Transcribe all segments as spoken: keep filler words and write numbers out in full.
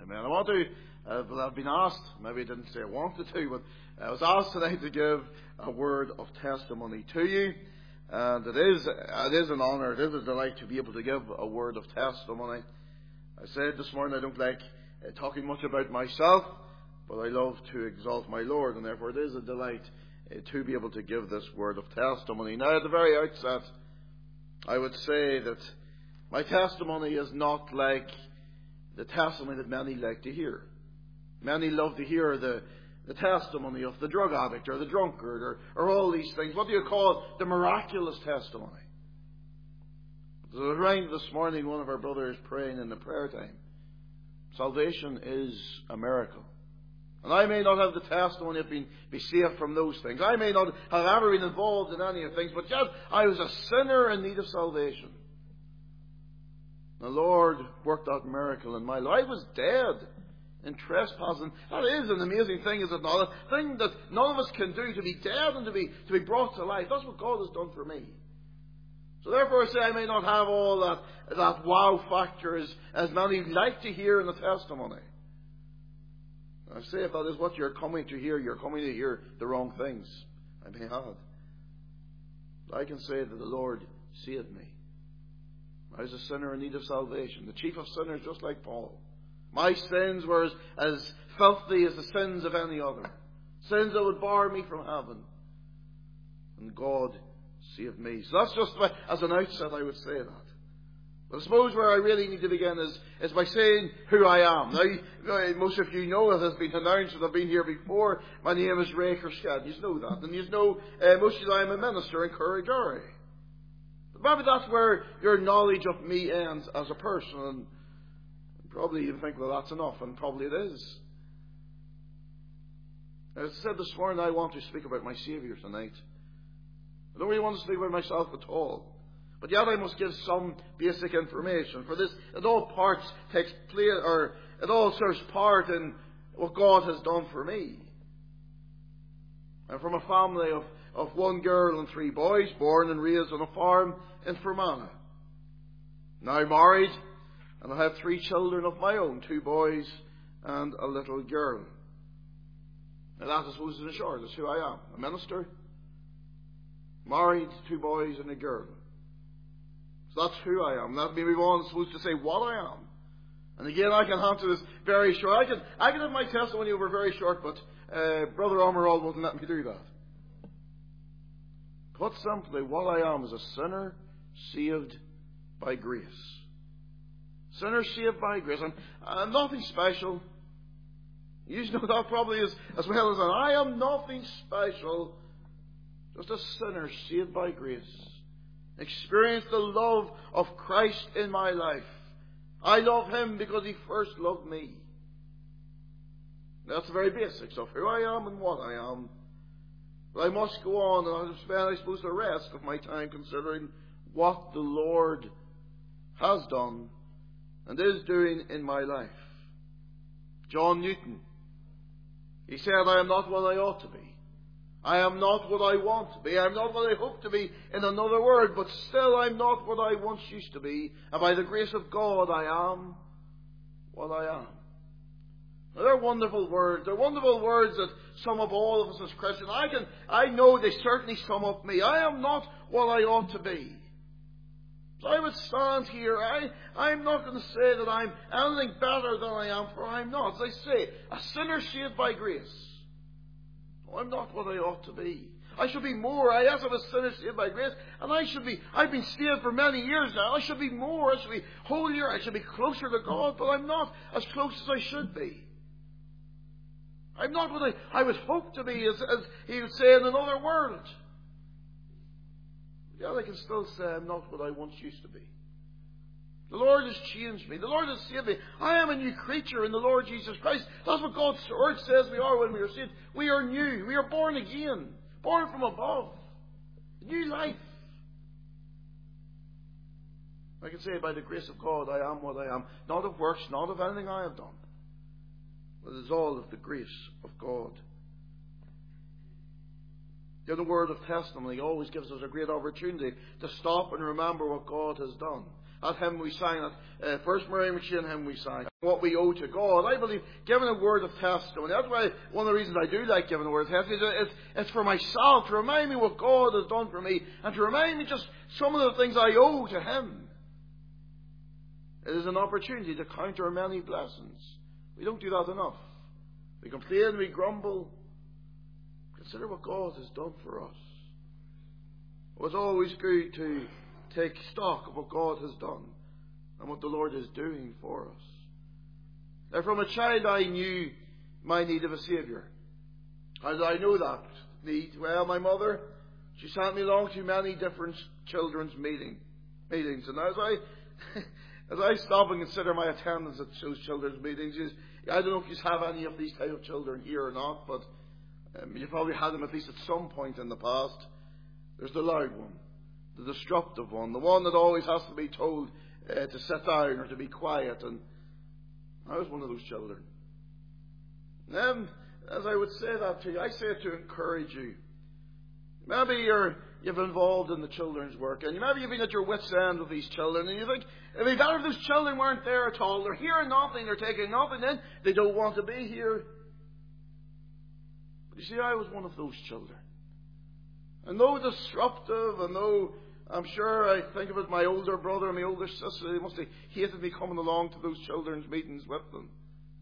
Amen. I want to, uh, well, I've been asked, maybe I didn't say I wanted to, but I was asked tonight to give a word of testimony to you. And it is, it is an honour, it is a delight to be able to give a word of testimony. I said this morning I don't like uh, talking much about myself, but I love to exalt my Lord, and therefore it is a delight uh, to be able to give this word of testimony. Now, at the very outset, I would say that my testimony is not like the testimony that many like to hear. Many love to hear the, the testimony of the drug addict or the drunkard or, or all these things. What do you call it? The miraculous testimony. As I was around this morning, one of our brothers praying in the prayer time. Salvation is a miracle. And I may not have the testimony of being be saved from those things. I may not have ever been involved in any of things, but yet I was a sinner in need of salvation. The Lord worked that miracle in my life. I was dead in trespassing. That is an amazing thing, is it not? A thing that none of us can do, to be dead and to be to be brought to life. That's what God has done for me. So therefore I say I may not have all that, that wow factor as, as many like to hear in the testimony. I say if that is what you're coming to hear, you're coming to hear the wrong things. I may have. But I can say that the Lord saved me. I was a sinner in need of salvation. The chief of sinners, just like Paul. My sins were as, as filthy as the sins of any other. Sins that would bar me from heaven. And God saved me. So that's just by, as an outset I would say that. But I suppose where I really need to begin is, is by saying who I am. Now, most of you know it has been announced that I've been here before. My name is Ray Kerskad. You know that. And you know, uh, most of you I'm a minister in Curragary. Maybe that's where your knowledge of me ends as a person. And probably you think, well, that's enough. And probably it is. As I said this morning, I want to speak about my Saviour tonight. I don't really want to speak about myself at all. But yet I must give some basic information. For this, it all parts takes place, or it all serves part in what God has done for me. I'm from a family of, of one girl and three boys, born and raised on a farm in Fermanagh. Now married, and I have three children of my own, two boys and a little girl. Now that, I suppose, in a short, is who I am. A minister, married, two boys and a girl. So that's who I am. That may be one supposed to say what I am. And again, I can answer this very short. I can, I can have my testimony over very short, but uh, Brother Omerall won't let me do that. Put simply, what I am is a sinner saved by grace. Sinner saved by grace. I'm, I'm nothing special. You know that probably as, as well as I. I am nothing special. Just a sinner saved by grace. Experience the love of Christ in my life. I love Him because He first loved me. That's the very basics of who I am and what I am. But I must go on, and I'll spend, I suppose, the rest of my time considering what the Lord has done and is doing in my life. John Newton, he said, I am not what I ought to be. I am not what I want to be. I am not what I hope to be, in another word, but still I'm not what I once used to be. And by the grace of God, I am what I am. Now, they're wonderful words. They're wonderful words that sum up all of us as Christians. I can, I know they certainly sum up me. I am not what I ought to be. So I would stand here. I, I'm not going to say that I'm anything better than I am, for I'm not. As I say, a sinner saved by grace. I'm not what I ought to be. I should be more. I am a sinner saved by grace. And I should be, I've been saved for many years now. I should be more. I should be holier. I should be closer to God. But I'm not as close as I should be. I'm not what I, I would hope to be, as, as he would say in another world. Yet I can still say I'm not what I once used to be. The Lord has changed me. The Lord has saved me. I am a new creature in the Lord Jesus Christ. That's what God's Word says we are when we are saved. We are new. We are born again. Born from above. A new life. I can say by the grace of God, I am what I am. Not of works, not of anything I have done. But it is all of the grace of God. The other word of testimony always gives us a great opportunity to stop and remember what God has done. that hymn we sang, that uh, First Mary McShane hymn we sang, what we owe to God. I believe giving a word of testimony, that's why one of the reasons I do like giving a word of testimony, is it's, it's for myself, to remind me what God has done for me, and to remind me just some of the things I owe to Him. It is an opportunity to count our many blessings. We don't do that enough. We complain, we grumble. Consider what God has done for us. It's always good to take stock of what God has done and what the Lord is doing for us. Now, from a child I knew my need of a Saviour. How did I know that need? Well, my mother, she sent me along to many different children's meeting, meetings. And as I as I stop and consider my attendance at those children's meetings, I don't know if you have any of these type of children here or not, but um, you probably had them at least at some point in the past. There's the loud one, the disruptive one, the one that always has to be told uh, to sit down or to be quiet. And I was one of those children. And then, as I would say that to you, I say it to encourage you. Maybe you're you've been involved in the children's work, and maybe you've been at your wits' end with these children, and you think, it'd be better if those children weren't there at all. They're hearing nothing, they're taking nothing in, they don't want to be here. But you see, I was one of those children. And though disruptive, and though I'm sure I think of it, my older brother and my older sister, they must have hated me coming along to those children's meetings with them.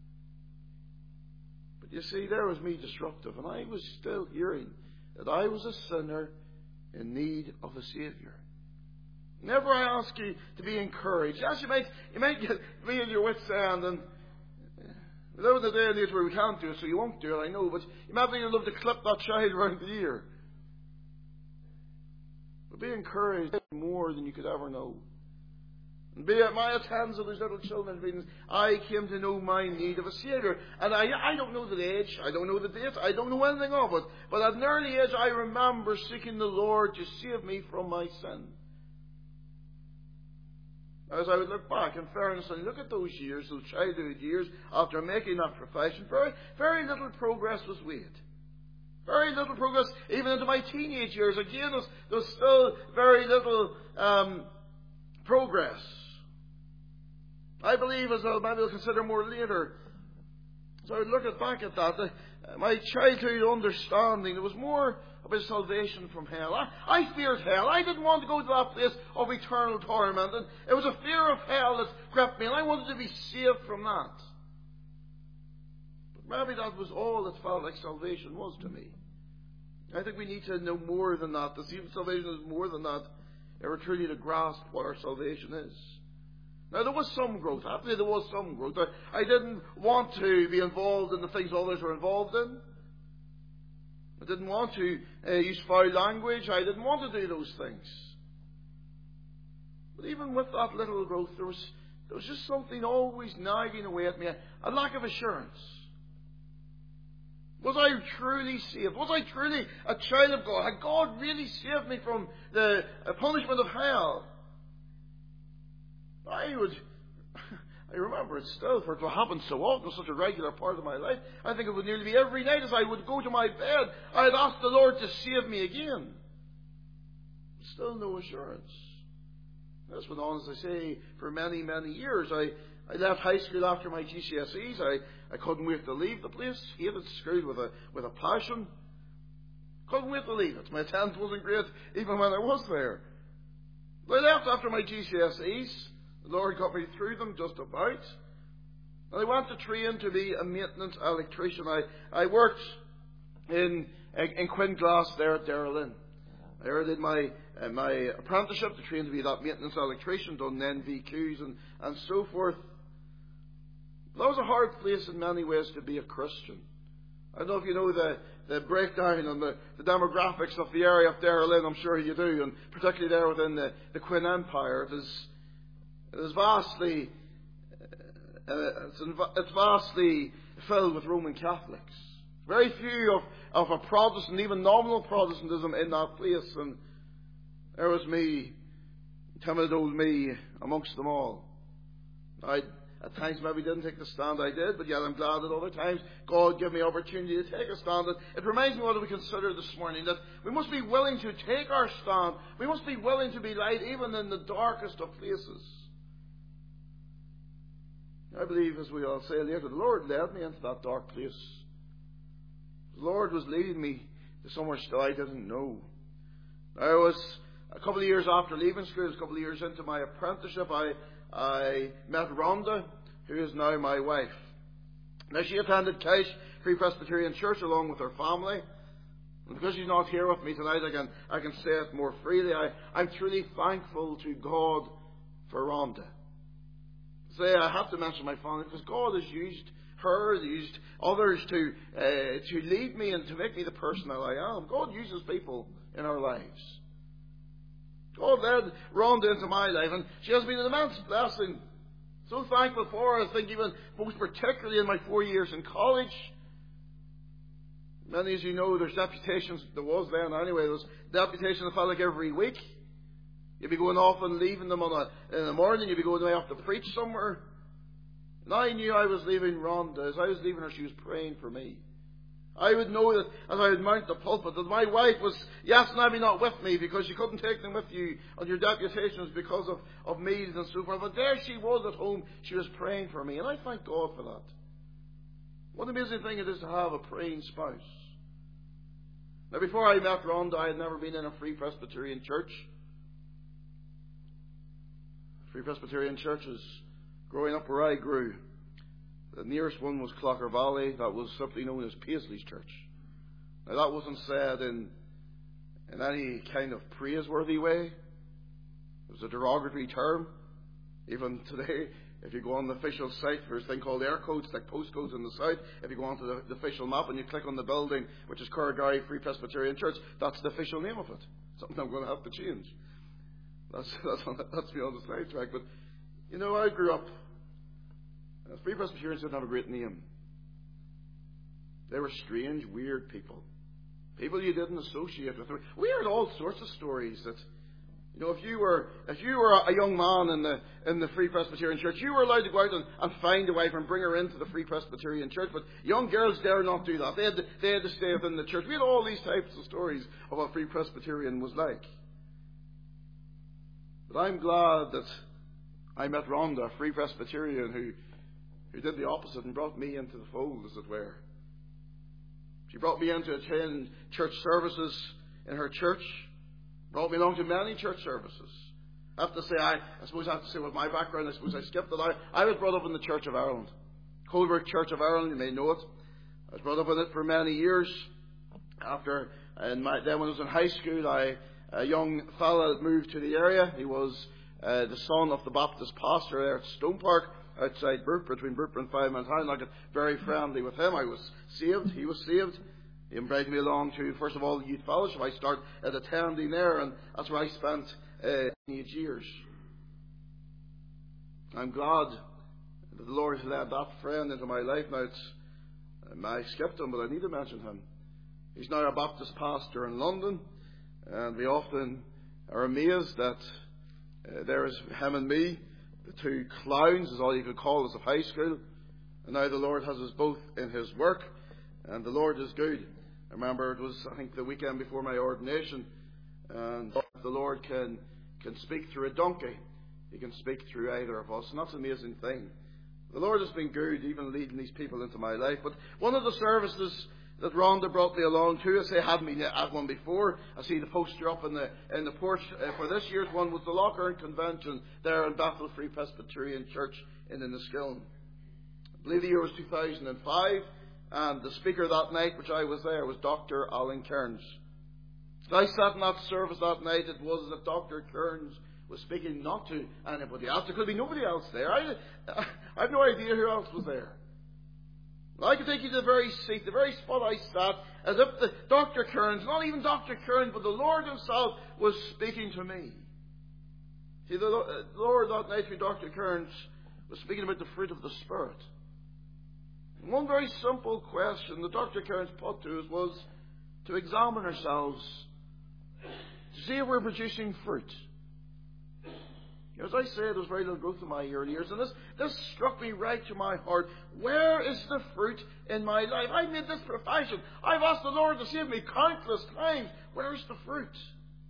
But you see, there was me disruptive, and I was still hearing that I was a sinner in need of a Saviour. Never I ask you to be encouraged. Yes, you might, you might get, be in your wits' end, and we live in a day and age where we can't do it, so you won't do it, I know, but you might be love to clip that child around the ear. But be encouraged more than you could ever know. And be at my attendance of those little children's meetings, I came to know my need of a Saviour. And I, I don't know the age, I don't know the date, I don't know anything of it. But at an early age, I remember seeking the Lord to save me from my sin. As I would look back, in fairness, and look at those years, those childhood years, after making that profession, very, very little progress was made. Very little progress, even into my teenage years. Again, there's, there's still very little um, progress. I believe, as I'll maybe I'll consider more later, as I would look at back at that, uh, my childhood understanding, it was more about salvation from hell. I, I feared hell. I didn't want to go to that place of eternal torment. And it was a fear of hell that gripped me, and I wanted to be saved from that. But maybe that was all that felt like salvation was to me. I think we need to know more than that. To see if salvation is more than that, ever truly to grasp what our salvation is. Now, there was some growth. Happily, there was some growth. I, I didn't want to be involved in the things others were involved in. I didn't want to uh, use foul language. I didn't want to do those things. But even with that little growth, there was, there was just something always nagging away at me, a, a lack of assurance. Was I truly saved? Was I truly a child of God? Had God really saved me from the punishment of hell? I would, I remember it still, for it would happen so often, such a regular part of my life. I think it would nearly be every night as I would go to my bed, I'd ask the Lord to save me again. Still no assurance. This went on, as I say, for many, many years. I, I left high school after my G C S Es. I, I couldn't wait to leave the place. Hated school with a, with a passion. Couldn't wait to leave it. My attendance wasn't great even when I was there. But I left after my G C S Es. The Lord got me through them just about. And I went to train to be a maintenance electrician. I, I worked in, in Quinglass there at Darrell. There I did my, uh, my apprenticeship to train to be that maintenance electrician, done N V Qs and, and so forth. That was a hard place in many ways to be a Christian. I don't know if you know the, the breakdown and the, the demographics of the area of Darrell. I'm sure you do, and particularly there within the, the Quinn Empire. It is, it is vastly, uh, it's, it's vastly filled with Roman Catholics. Very few of, of a Protestant, even nominal Protestantism in that place. And there was me, timid old me, amongst them all. I at times maybe didn't take the stand I did, but yet I'm glad that other times God gave me opportunity to take a stand. And it reminds me what we consider this morning, that we must be willing to take our stand. We must be willing to be light even in the darkest of places. I believe, as we all say later, the Lord led me into that dark place. The Lord was leading me to somewhere still I didn't know. I was, a couple of years after leaving school, a couple of years into my apprenticeship, I, I met Rhonda, who is now my wife. Now, she attended Cache Free Presbyterian Church along with her family. And because she's not here with me tonight, I can, I can say it more freely. I, I'm truly thankful to God for Rhonda. Say, I have to mention my family because God has used her, used others to uh, to lead me and to make me the person that I am. God uses people in our lives. God led Rhonda into my life, and she has been an immense blessing. So thankful for her. I think even most particularly in my four years in college. Many of you know there's deputations, there was then anyway, there was deputations that felt like every week. You'd be going off and leaving them on a, in the morning, you'd be going away off to preach somewhere. And I knew I was leaving Rhonda. As I was leaving her, she was praying for me. I would know that as I would mount the pulpit, that my wife was, yes, maybe not with me, because you couldn't take them with you on your deputations because of, of meetings and so forth. But there she was at home, she was praying for me. And I thank God for that. What an amazing thing it is to have a praying spouse. Now, before I met Rhonda, I had never been in a Free Presbyterian church. Free Presbyterian churches, growing up where I grew, the nearest one was Clocker Valley. That was simply known as Paisley's Church. Now, that wasn't said in, in any kind of praiseworthy way. It was a derogatory term. Even today, if you go on the official site, there's a thing called air codes, like postcodes in the south. If you go onto the, the official map and you click on the building, which is Curragary Free Presbyterian Church, that's the official name of it. Something I'm going to have to change. That's that's that's me on the sidetrack. But you know, I grew up. Uh, Free Presbyterians didn't have a great name. They were strange, weird people. People you didn't associate with. We heard all sorts of stories that. You know, if you were if you were a young man in the in the Free Presbyterian Church, you were allowed to go out and, and find a wife and bring her into the Free Presbyterian Church. But young girls dare not do that. They had to, they had to stay within the church. We had all these types of stories of what Free Presbyterian was like. But I'm glad that I met Rhonda, a Free Presbyterian, who who did the opposite and brought me into the fold, as it were. She brought me in to attend church services in her church. Brought me along to many church services. I have to say, I, I suppose I have to say with my background, I suppose I skipped it. I, I was brought up in the Church of Ireland. Coalbrook Church of Ireland, you may know it. I was brought up in it for many years. After, in my, then when I was in high school, I, a young fella that moved to the area. He was uh, the son of the Baptist pastor there at Stone Park, outside Burp, between Burp and Five Man Town. I got very friendly with him. I was saved. He was saved. He invited me along to, first of all, the youth fellowship. I started at attending there, and that's where I spent uh, eight years. I'm glad that the Lord has led that friend into my life. Now, it's, um, I skipped him, but I need to mention him. He's now a Baptist pastor in London, and we often are amazed that uh, there is him and me, the two clowns, is all you could call us of high school, and now the Lord has us both in His work, and the Lord is good. I remember it was, I think, the weekend before my ordination, and the Lord can can speak through a donkey. He can speak through either of us, and that's an amazing thing. The Lord has been good, even leading these people into my life. But one of the services that Rhonda brought me along to, as they had me at one before, I see the poster up in the in the porch uh, for this year's one, was the Lochern Convention there in Bethel Free Presbyterian Church in Enniskillen. I believe the year was two thousand five. And the speaker that night, which I was there, was Doctor Alan Kearns. As I sat in that service that night, it was that Doctor Kearns was speaking not to anybody else. There could be nobody else there. I, I have no idea who else was there. I could take you to the very seat, the very spot I sat, as if the Doctor Kearns, not even Doctor Kearns, but the Lord Himself was speaking to me. See, the Lord that night through Doctor Kearns was speaking about the fruit of the Spirit. One very simple question that Doctor Kearns put to us was to examine ourselves, to see if we're producing fruit. As I said, there was very little growth in my early years, and this, this struck me right to my heart. Where is the fruit in my life? I made this profession. I've asked the Lord to save me countless times. Where's the fruit?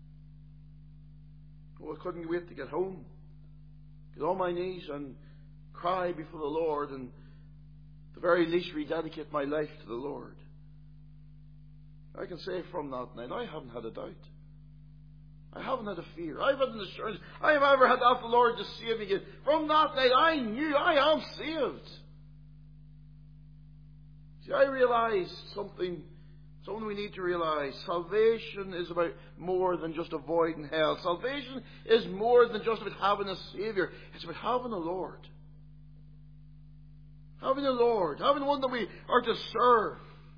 Well, I couldn't wait to get home, get on my knees and cry before the Lord and at the very least rededicate my life to the Lord. I can say from that night, I haven't had a doubt. I haven't had a fear. I've had an assurance. I have ever had asked the Lord to save me again. From that night, I knew I am saved. See, I realized something, something we need to realize. Salvation is about more than just avoiding hell. Salvation is more than just about having a Savior. It's about having a Lord. Having a Lord. Having one that we are to serve.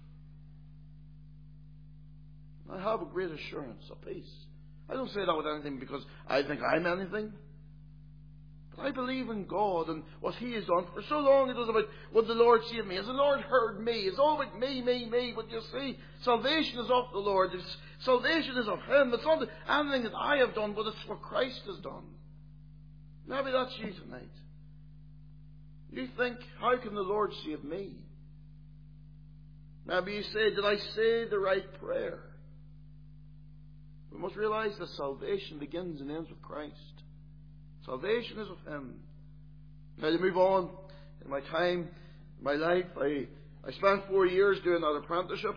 I have a great assurance, a peace. I don't say that with anything because I think I'm anything. But I believe in God and what He has done. For so long it was about, would the Lord save me? Has the Lord heard me? It's all about me, me, me. But you see, salvation is of the Lord. It's, salvation is of Him. It's not anything that I have done, but it's what Christ has done. Maybe that's you tonight. You think, how can the Lord save me? Maybe you say, did I say the right prayer? We must realize that salvation begins and ends with Christ. Salvation is of Him. Now to move on, in my time, in my life, I, I spent four years doing that apprenticeship.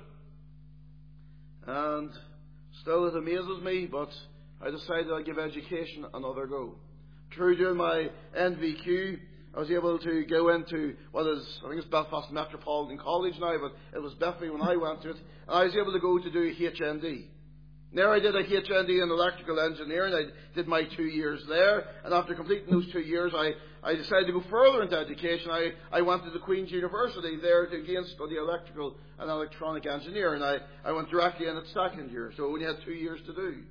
And still it amazes me, but I decided I'd give education another go. Through doing my N V Q, I was able to go into what is, I think it's Belfast Metropolitan College now, but it was Biffy when I went to it. And I was able to go to do H N D. There I did a H N D in electrical engineering. I did my two years there. And after completing those two years, I, I decided to go further into education. I, I went to the Queen's University there to again study electrical and electronic engineering. I, I went directly in at second year, so I only had two years to do.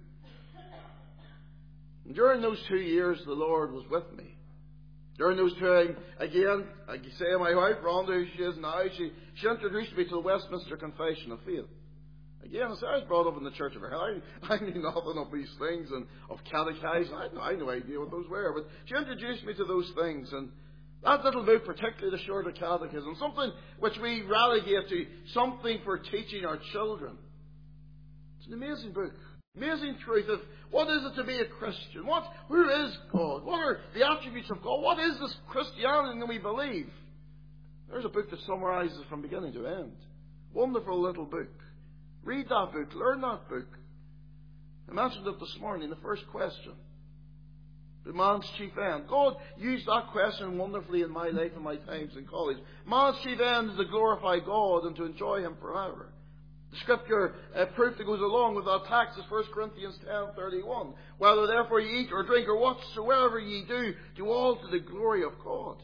And during those two years, the Lord was with me. During those two, again, I say my wife, Rhonda, who she is now, she, she introduced me to the Westminster Confession of Faith. Again, I was brought up in the Church of Hell. I, I knew nothing of these things and of catechism. I had, no, I had no idea what those were. But she introduced me to those things. And that little book, particularly the Shorter Catechism, something which we relegate to something for teaching our children. It's an amazing book. Amazing truth of what is it to be a Christian? What, who is God? What are the attributes of God? What is this Christianity that we believe? There's a book that summarizes it from beginning to end. Wonderful little book. Read that book. Learn that book. I mentioned it this morning, the first question. The man's chief end. God used that question wonderfully in my life and my times in college. Man's chief end is to glorify God and to enjoy Him forever. The scripture uh, proof that goes along with that text is First Corinthians ten thirty-one. Whether therefore ye eat or drink or whatsoever ye do, do all to the glory of God.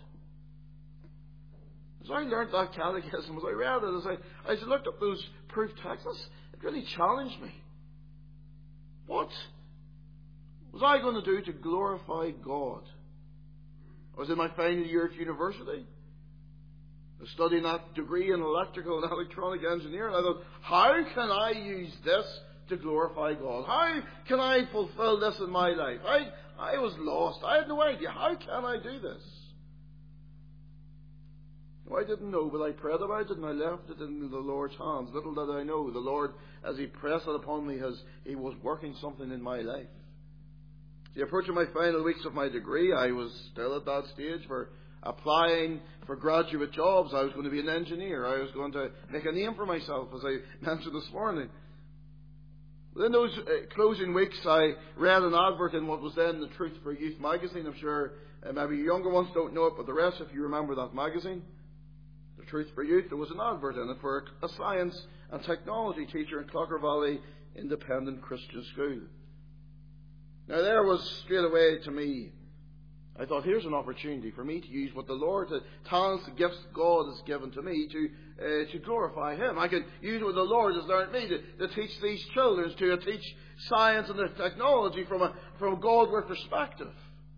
As I learned that catechism, as I read it, as I, as I looked up those proof texts, it really challenged me. What was I going to do to glorify God? I was in my final year at university. I was studying that degree in electrical and electronic engineering. I thought, how can I use this to glorify God? How can I fulfill this in my life? I, I was lost. I had no idea. How can I do this? I didn't know, but I prayed about it and I left it in the Lord's hands. Little did I know, the Lord, as He pressed it upon me, has He was working something in my life. See, approaching my final weeks of my degree, I was still at that stage for applying for graduate jobs. I was going to be an engineer. I was going to make a name for myself, as I mentioned this morning. Within those uh, closing weeks, I read an advert in what was then the Truth for Youth magazine. I'm sure uh, maybe younger ones don't know it, but the rest, if you remember that magazine, The Truth for Youth, there was an advert in it for a science and technology teacher in Clocker Valley Independent Christian School. Now there was straight away to me, I thought, here's an opportunity for me to use what the Lord, the talents, the gifts God has given to me to uh, to glorify Him. I can use what the Lord has learned me to, to teach these children, to uh, teach science and the technology from a from a Godward perspective.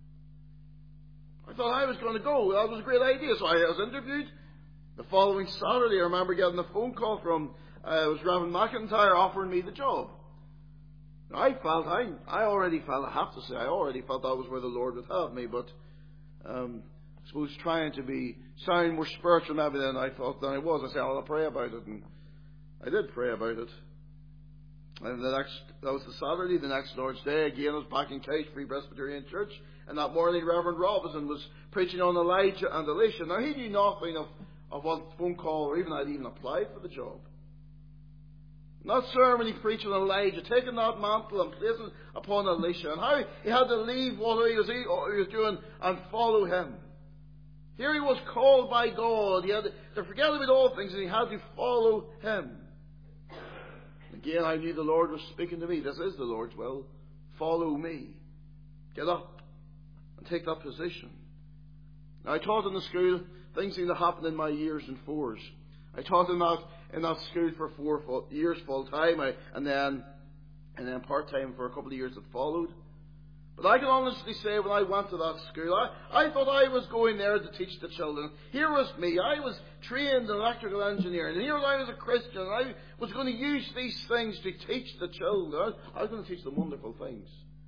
I thought I was going to go. That was a great idea. So I was interviewed. The following Saturday, I remember getting a phone call from uh, it was Reverend McIntyre offering me the job. I felt, I, I already felt, I have to say, I already felt that was where the Lord would have me, but um, I suppose trying to be, sound more spiritual maybe than I thought than I was. I said, I'll pray about it, and I did pray about it. And the next, that was the Saturday, the next Lord's Day, again I was back in Cage Free Presbyterian Church, and that morning Reverend Robinson was preaching on Elijah and Elisha. Now he knew nothing of, of what phone call or even I'd even applied for the job. That sermon he preached on Elijah, taking that mantle and placing it upon Elisha, and how he had to leave what he was, he was doing and follow him. Here he was called by God. He had to forget about all things, and he had to follow him. Again, I knew the Lord was speaking to me. This is the Lord's will. Follow me. Get up and take that position. Now, I taught in the school. Things seem to happen in my years and fours. I taught in that in that school for four full years full time, I, and then and then part time for a couple of years that followed. But I can honestly say, when I went to that school, I, I thought I was going there to teach the children. Here was me. I was trained in electrical engineering. And here I was a Christian. And I was going to use these things to teach the children. I, I was going to teach them wonderful things.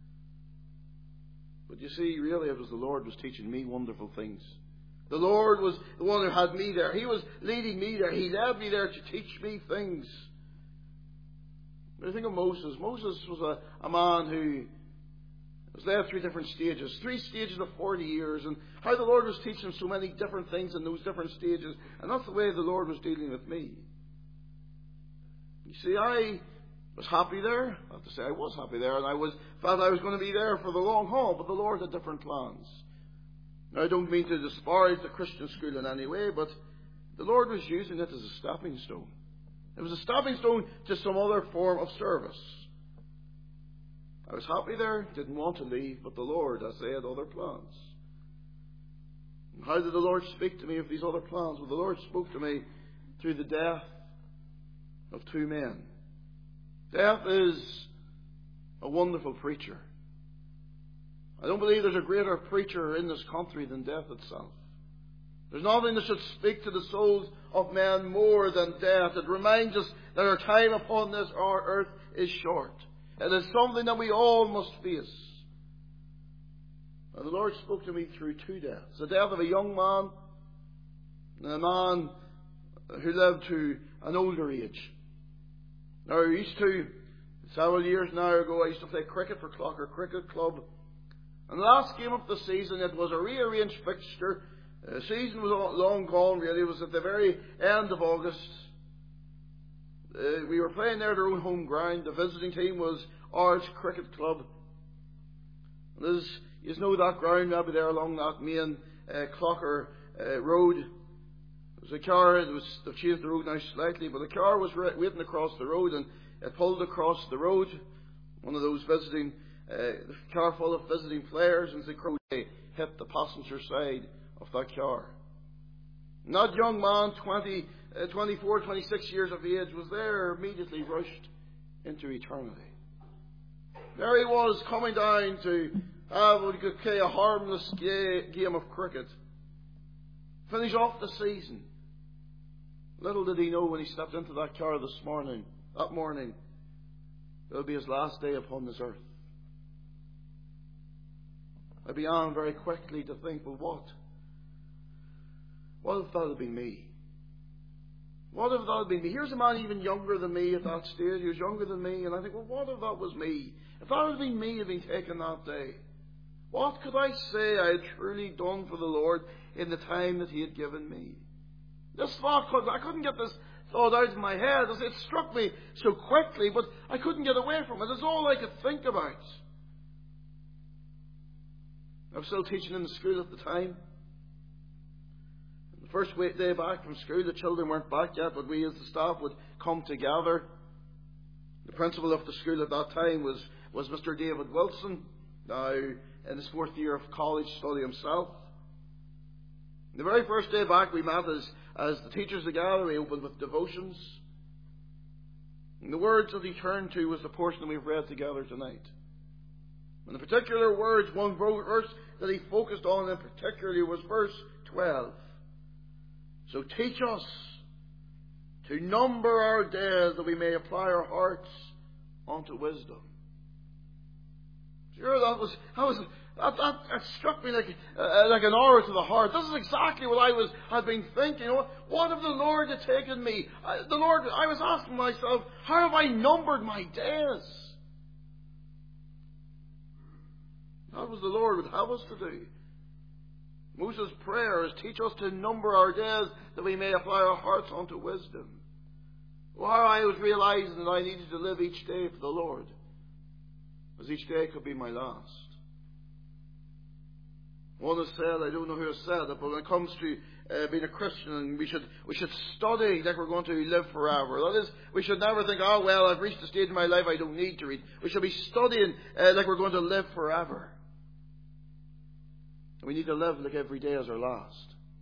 But you see, really it was the Lord was teaching me wonderful things. The Lord was the one who had me there. He was leading me there. He led me there to teach me things. But I think of Moses. Moses was a, a man who was led through different stages, three stages of forty years, and how the Lord was teaching him so many different things in those different stages, and that's the way the Lord was dealing with me. You see, I was happy there. I have to say I was happy there, and I was felt I was going to be there for the long haul, but the Lord had different plans. Now, I don't mean to disparage the Christian school in any way, but the Lord was using it as a stepping stone. It was a stepping stone to some other form of service. I was happy there, didn't want to leave, but the Lord, as I had other plans. And how did the Lord speak to me of these other plans? Well, the Lord spoke to me through the death of two men. Death is a wonderful preacher. I don't believe there's a greater preacher in this country than death itself. There's nothing that should speak to the souls of men more than death. It reminds us that our time upon this our earth is short. It is something that we all must face. And the Lord spoke to me through two deaths. The death of a young man and a man who lived to an older age. Now, I used to, several years now ago, I used to play cricket for Clocker Cricket Club. And the last game of the season, it was a rearranged fixture. The season was long gone, really. It was at the very end of August. Uh, we were playing there at our own home ground. The visiting team was Ards Cricket Club. And as you know, that ground, maybe there along that main uh, Clocker uh, Road. There was a car, it was, they've changed the road now slightly, but the car was re- waiting across the road, and it pulled across the road. One of those visiting, uh, the car full of visiting players, and as the crowd hit the passenger side of that car. And that young man, twenty, uh, twenty-four, twenty-six years of age, was there immediately rushed into eternity. There he was, coming down to have what you could play a harmless ga- game of cricket. Finish off the season. Little did he know when he stepped into that car this morning, that morning, it would be his last day upon this earth. I began very quickly to think, well, what? What if that had been me? What if that had been me? Here's a man even younger than me at that stage. He was younger than me, and I think, well, what if that was me? If that had been me had been taken that day, what could I say I had truly done for the Lord in the time that He had given me? This thought, I couldn't get this thought out of my head. It struck me so quickly, but I couldn't get away from it. It's all I could think about. I was still teaching in the school at the time. The first day back from school, the children weren't back yet, but we as the staff would come together. The principal of the school at that time was, was Mister David Wilson, now in his fourth year of college study himself. The very first day back, we met as, as the teachers together. We opened with devotions. And the words that he turned to was the portion that we've read together tonight. And the particular words, one verse that he focused on in particular was verse twelve. So teach us to number our days that we may apply our hearts unto wisdom. Sure, that was, that was that, that, that struck me like, uh, like an arrow to the heart. This is exactly what I was had been thinking. You know, what if the Lord had taken me? I, the Lord, I was asking myself, how have I numbered my days? That was the Lord would have us to do. Moses' prayer is, teach us to number our days that we may apply our hearts unto wisdom. Well, how I was realizing that I needed to live each day for the Lord, as each day could be my last. One has said, I don't know who has said it, but when it comes to uh, being a Christian, we should we should study like we're going to live forever. That is, we should never think, oh well, I've reached a stage in my life I don't need to read. We should be studying uh, like we're going to live forever. We need to live like every day is our last.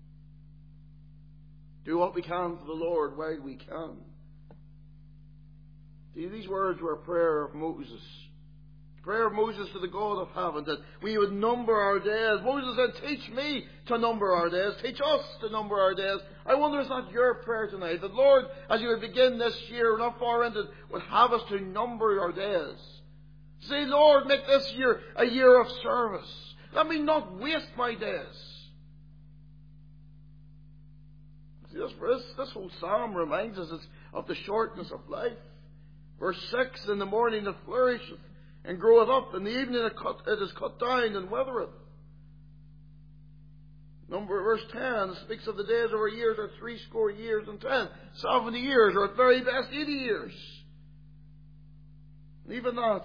Do what we can for the Lord while we can. See, these words were a prayer of Moses. A prayer of Moses to the God of heaven, that we would number our days. Moses said, teach me to number our days. Teach us to number our days. I wonder, is that your prayer tonight? That Lord, as you would begin this year, not far into it, would have us to number our days. Say, Lord, make this year a year of service. Let me not waste my days. See, this, this, this whole psalm reminds us of the shortness of life. Verse six, in the morning it flourisheth and groweth up, in the evening it, cut, it is cut down and withereth. Number verse ten speaks of the days of our years are threescore years and ten. Seventy years, or at very best eighty years. And even that,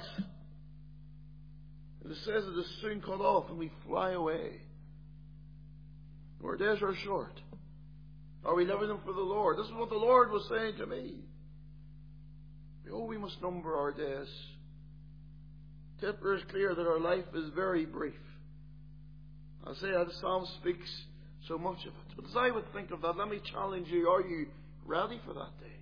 it says it is soon cut off and we fly away. Our days are short. Are we living them for the Lord? This is what the Lord was saying to me. Oh, we must number our days. Scripture is clear that our life is very brief. I say the Psalm speaks so much of it. But as I would think of that, let me challenge you. Are you ready for that day?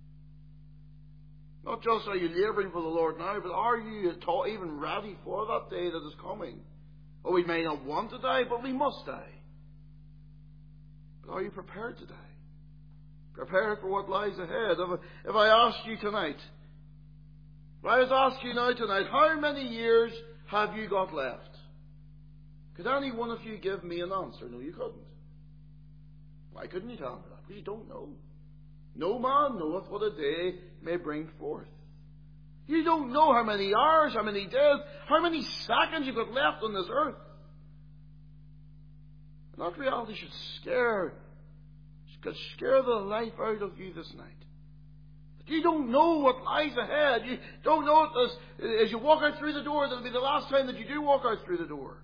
Not just are you labouring for the Lord now, but are you at all even ready for that day that is coming? Oh, we may not want to die, but we must die. But are you prepared to die? Prepared for what lies ahead? If, if I asked you tonight, if I was asked you now tonight, how many years have you got left? Could any one of you give me an answer? No, you couldn't. Why couldn't you tell me that? Because you don't know. No man knoweth what a day may bring forth. You don't know how many hours, how many days, how many seconds you've got left on this earth. And that reality should scare, should scare the life out of you this night. But you don't know what lies ahead. You don't know it as, as you walk out through the door, that'll be the last time that you do walk out through the door.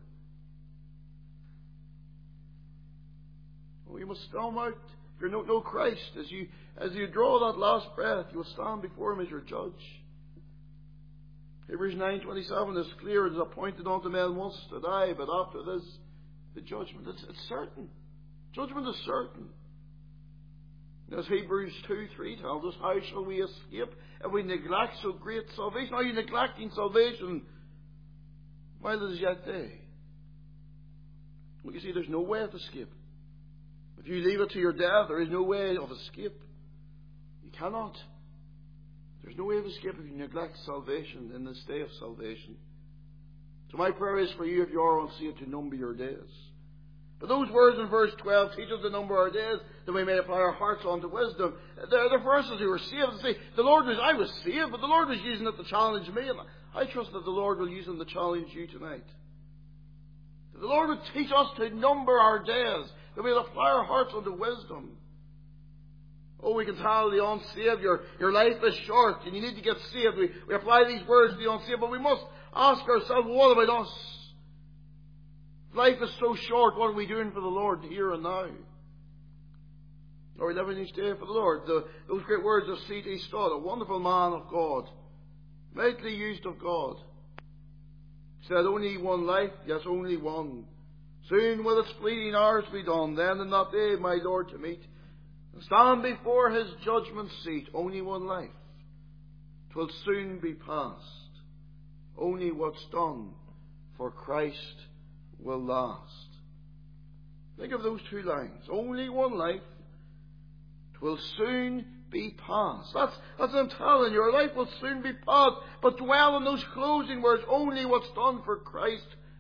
Well, you must come out. If you don't know Christ, as you as you draw that last breath, you will stand before Him as your judge. Hebrews nine twenty seven is clear. It is appointed unto men once to die, but after this, the judgment. It's, it's certain. Judgment is certain. As Hebrews two three tells us, how shall we escape if we neglect so great salvation? Are you neglecting salvation while it is yet day? Well, you see, there's no way of escape. If you leave it to your death, there is no way of escape. You cannot. There's no way of escape if you neglect salvation in this day of salvation. So my prayer is for you, if you are unsaved, to number your days. But those words in verse twelve, teach us to number our days, that we may apply our hearts unto wisdom. They're the verses who were saved. They say, the Lord was, I was saved, but the Lord was using it to challenge me. And I trust that the Lord will use them to challenge you tonight. That the Lord would teach us to number our days, that we'll apply our hearts unto wisdom. Oh, we can tell the unsaved, your, your life is short and you need to get saved. We, we apply these words to the unsaved, but we must ask ourselves, what about us? Life is so short, what are we doing for the Lord here and now? Are we living each day for the Lord? The, those great words of C T Studd, a wonderful man of God, mightily used of God, said, only one life, yes, only one. Soon will its fleeting hours be done, then in that day my Lord to meet, and stand before His judgment seat. Only one life, 'twill soon be past. Only what's done for Christ will last. Think of those two lines. Only one life, 'twill soon be past. That's, that's what I'm telling you. Your life will soon be past. But dwell on those closing words. Only what's done for Christ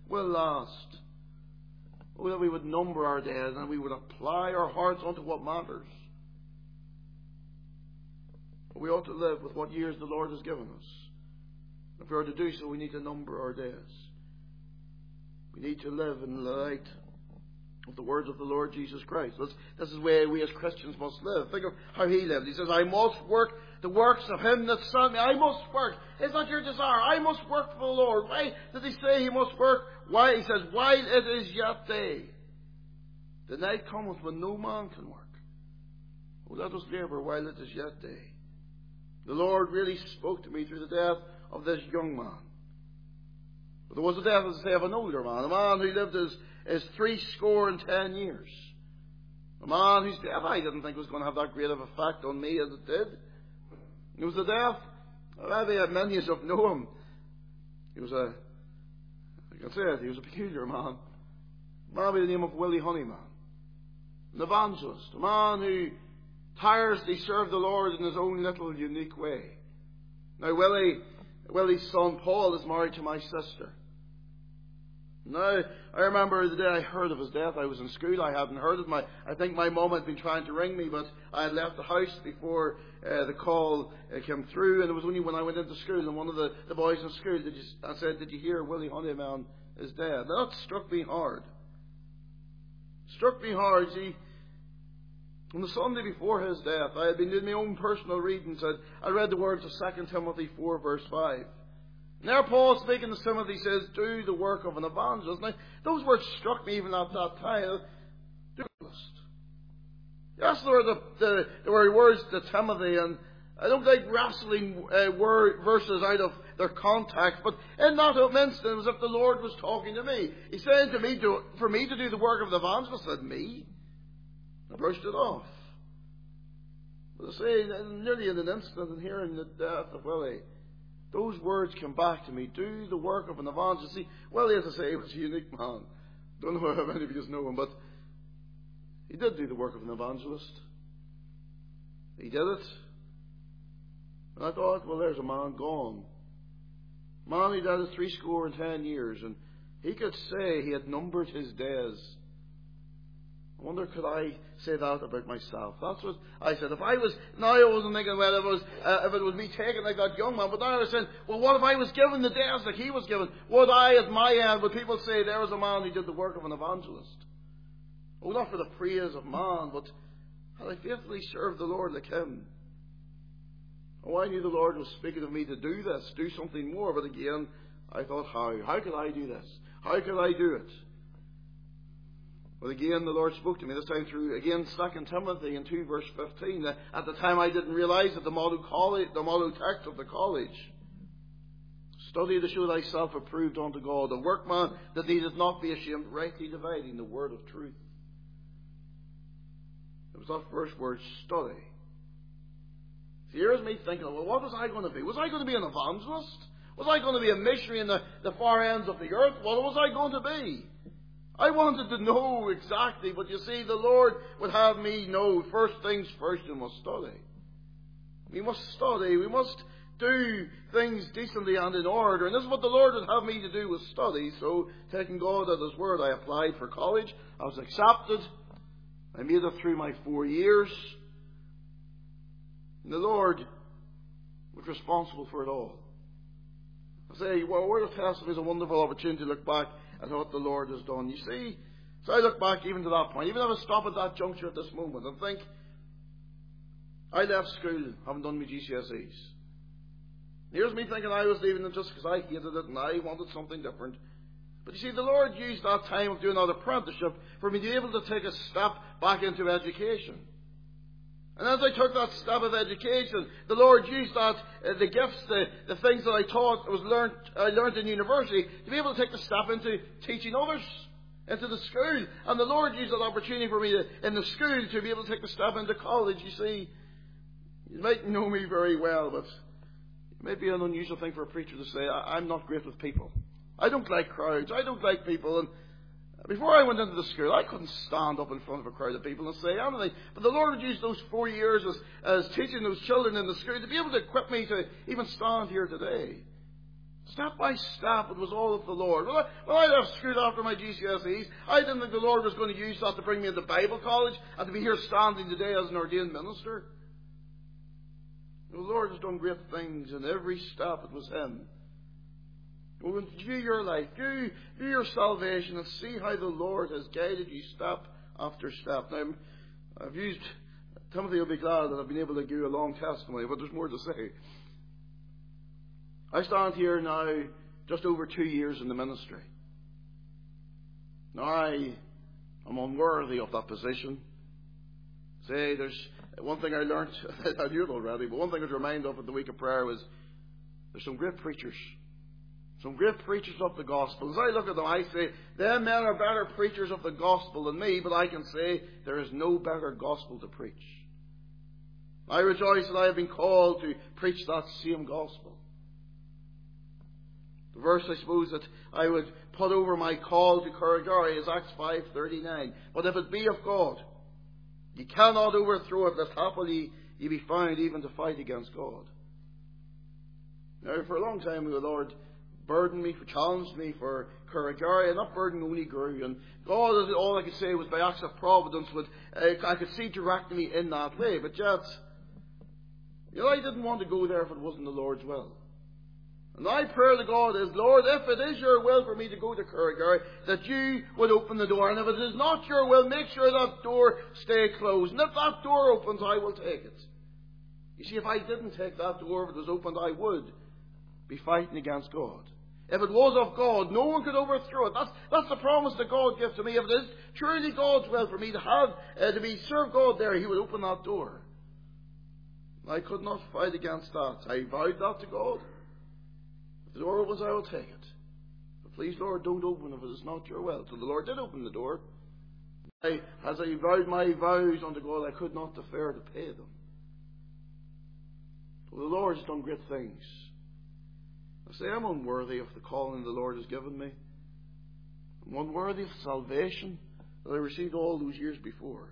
will last. Oh, that we would number our days and we would apply our hearts unto what matters. We ought to live with what years the Lord has given us. If we are to do so, we need to number our days. We need to live in the light of the words of the Lord Jesus Christ. This, this is the way we as Christians must live. Think of how he lived. He says, I must work the works of him that sent me. I must work. Is that your desire? I must work for the Lord. Why did he say he must work? Why? He says, while it is yet day, the night cometh when no man can work. Oh, let us labour while it is yet day. The Lord really spoke to me through the death of this young man. But there was the death, as I say, of an older man, a man who lived his, his three score and ten years. A man whose death I didn't think was going to have that great of effect on me as it did. It was the death, maybe many of you know him. He was a, I can say it, he was a peculiar man. A man by the name of Willie Honeyman. An evangelist, a man who tirelessly served the Lord in his own little unique way. Now Willie, Willie's son Paul is married to my sister. Now, I remember the day I heard of his death. I was in school. I hadn't heard it. My, I think my mum had been trying to ring me, but I had left the house before uh, the call uh, came through. And it was only when I went into school, and one of the, the boys in school, did you, I said, "Did you hear Willie Honeyman is dead?" Now, that struck me hard. Struck me hard. See, on the Sunday before his death, I had been doing my own personal readings. I read the words of Second Timothy four, verse five. Now Paul, speaking to Timothy, says, do the work of an evangelist. Now, those words struck me even at that time. Do evangelist. Yes, there were, the, the, there were words to Timothy, and I don't like wrestling uh, word, verses out of their context, but in that instant, it was as if the Lord was talking to me. He said to me, to, for me to do the work of the evangelist, I said, me? I brushed it off. But I say, nearly in an instant, in hearing the death of Willie, those words came back to me. Do the work of an evangelist. See, Willie, as I say, was a unique man. Don't know how many of you know him, but he did do the work of an evangelist. He did it. And I thought, well, there's a man gone. A man who did it three score and ten years, and he could say he had numbered his days. I wonder, could I say that about myself? That's what I said. If I was, now I wasn't thinking, well, if it was, uh, if it was me taken like that young man, but now I was saying, well, what if I was given the days like he was given? Would I, at my end, would people say there was a man who did the work of an evangelist? Oh, not for the praise of man, but had I faithfully served the Lord like him? Oh, I knew the Lord was speaking of me to do this, do something more, but again, I thought, how? How could I do this? How could I do it? Well, again, the Lord spoke to me, this time through, again, Second Timothy in two, verse fifteen. At the time, I didn't realize that the motto, college, the motto text of the college, study to show thyself approved unto God, a workman that needeth not be ashamed, rightly dividing the word of truth. It was that first word, study. So here's me thinking, well, what was I going to be? Was I going to be an evangelist? Was I going to be a missionary in the, the far ends of the earth? What was I going to be? I wanted to know exactly, but you see, the Lord would have me know, first things first, you must study. We must study. We must do things decently and in order. And this is what the Lord would have me to do, was study. So, taking God at His word, I applied for college. I was accepted. I made it through my four years. And the Lord was responsible for it all. I say, well, Word of Testament is a wonderful opportunity to look back at what the Lord has done. You see, so I look back even to that point, even if I stop at that juncture at this moment and think, I left school, haven't done my G C S Es. Here's me thinking I was leaving it just because I hated it and I wanted something different. But you see, the Lord used that time of doing that apprenticeship for me to be able to take a step back into education. And as I took that step of education, the Lord used that, uh, the gifts, the, the things that I taught, was learned, I learned in university, to be able to take the step into teaching others, into the school. And the Lord used that opportunity for me to, in the school, to be able to take the step into college. You see, you might know me very well, but it may be an unusual thing for a preacher to say, I, I'm not great with people. I don't like crowds. I don't like people. And before I went into the school, I couldn't stand up in front of a crowd of people and say anything. But the Lord would use those four years as, as teaching those children in the school to be able to equip me to even stand here today. Step by step, it was all of the Lord. Well, I, well, I left school after my G C S Es. I didn't think the Lord was going to use that to bring me into Bible college and to be here standing today as an ordained minister. The Lord has done great things, and every step it was Him. Well, view your life, view, view your salvation, and see how the Lord has guided you step after step. Now, I've used, Timothy will be glad that I've been able to give you a long testimony, but there's more to say. I stand here now just over two years in the ministry. Now, I am unworthy of that position. Say, there's one thing I learnt, I knew it already, but one thing I was reminded of at the week of prayer was there's some great preachers. Some great preachers of the gospel. As I look at them, I say, them men are better preachers of the gospel than me, but I can say there is no better gospel to preach. I rejoice that I have been called to preach that same gospel. The verse, I suppose, that I would put over my call to Kurragari is Acts five thirty-nine. But if it be of God, ye cannot overthrow it, lest happily ye be found even to fight against God. Now, for a long time, the Lord burdened me, challenged me for Kurragari, and that burden only grew. And God, all I could say was by acts of providence, would uh, I could see directing me in that way. But yet, you know, I didn't want to go there if it wasn't the Lord's will. And my prayer to God is, Lord, if it is your will for me to go to Kurragari, that you would open the door. And if it is not your will, make sure that door stay closed. And if that door opens, I will take it. You see, if I didn't take that door, if it was opened, I would be fighting against God. If it was of God, no one could overthrow it. That's, that's the promise that God gives to me. If it is truly God's will for me to have, uh, to be serve God there, He would open that door. I could not fight against that. I vowed that to God. If the door opens, I will take it. But please, Lord, don't open if it is not your will. So the Lord did open the door. I, as I vowed my vows unto God, I could not defer to pay them. So the Lord has done great things. I say I'm unworthy of the calling the Lord has given me. I'm unworthy of salvation that I received all those years before.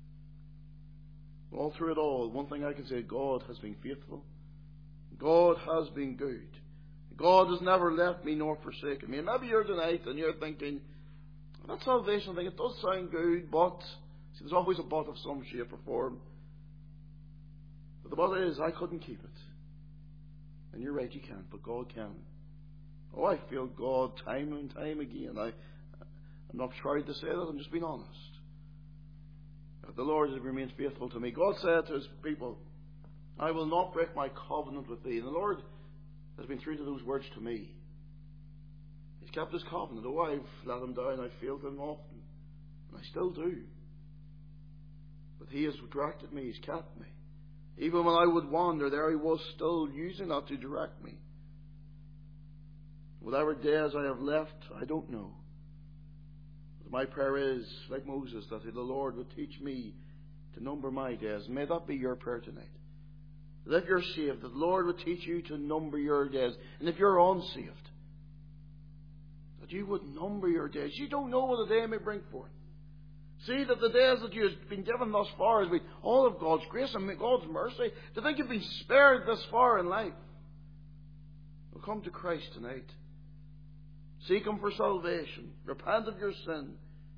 All through it all, one thing I can say, God has been faithful. God has been good. God has never left me nor forsaken me. And maybe you're tonight and you're thinking, that salvation thing, it does sound good, but see, there's always a but of some shape or form. But the but is, I couldn't keep it. And you're right, you can't, but God can. Oh, I feel God time and time again. I, I'm not trying to say that, I'm just being honest. The Lord has remained faithful to me. God said to His people, I will not break my covenant with thee. And the Lord has been true to those words to me. He's kept His covenant. Oh, I've let Him down. I've failed Him often. And I still do. But He has directed me. He's kept me. Even when I would wander, there He was still using that to direct me. Whatever days I have left, I don't know. But my prayer is, like Moses, that the Lord would teach me to number my days. May that be your prayer tonight. That if you're saved, that the Lord would teach you to number your days. And if you're unsaved, that you would number your days. You don't know what a day may bring forth. See that the days that you have been given thus far has been all of God's grace and God's mercy. To think you've been spared this far in life. Well, come to Christ tonight. Seek Him for salvation. Repent of your sin.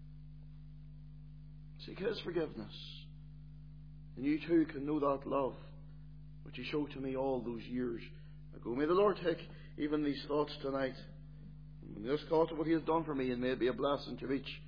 Seek His forgiveness. And you too can know that love which He showed to me all those years ago. May the Lord take even these thoughts tonight. And this thought of what He has done for me, and may it be a blessing to each